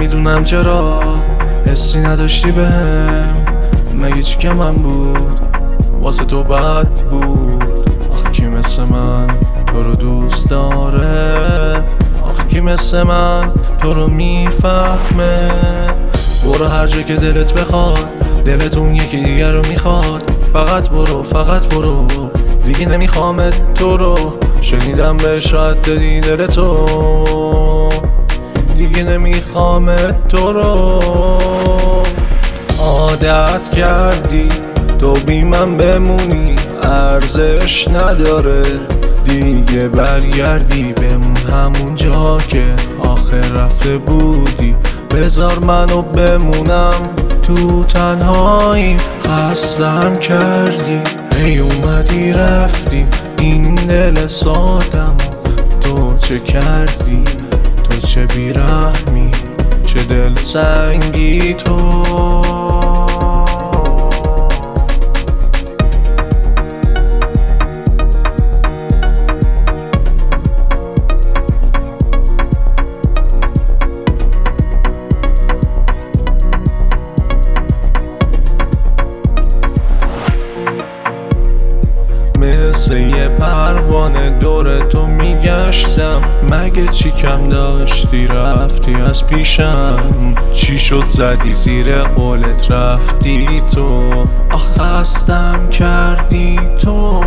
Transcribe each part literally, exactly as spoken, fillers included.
نمیدونم چرا حسی نداشتی بهم. مگه چی که من بود واسه تو بد بود؟ آخه کی مثل من تو رو دوست داره؟ آخه کی مثل من تو رو میفهمه؟ برو هر جا که دلت بخواد، دلت اون یکی دیگر رو میخواد. فقط برو فقط برو، دیگه نمیخوامت تو رو. شنیدم بهش راحت دادی دل تو، دیگه نمیخوامت تو رو. عادت کردی تو بی من بمونی، ارزش نداره دیگه برگردی بمون همون جا که آخر رفته بودی. بذار منو بمونم تو تنهایی، خستم کردی هی اومدی رفتی. این دل سادم تو چه کردی؟ تو چه بیرحمی، چه دل سنگی تو. مثل یه پروانه دور تو میگشتم، مگه چی کم داشتی رفتی از پیشم؟ چی شد زدی زیر قولت رفتی تو؟ آخ خستم کردی تو.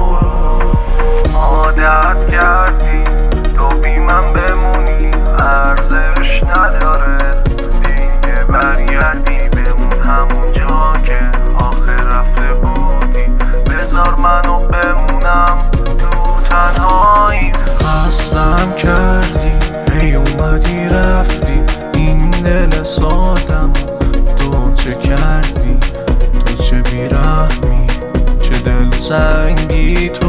عادت کردی تو بی من بمونی، ارزش نداره دیگه برگردی بمون همون جا که آخر رفته بودی. بذار منو بمونم تو تنهایی، خستم کردی هی اومدی رفتی. این دل سادم تو چه کردی؟ تو چه بیرحمی، چه دل سنگی تو.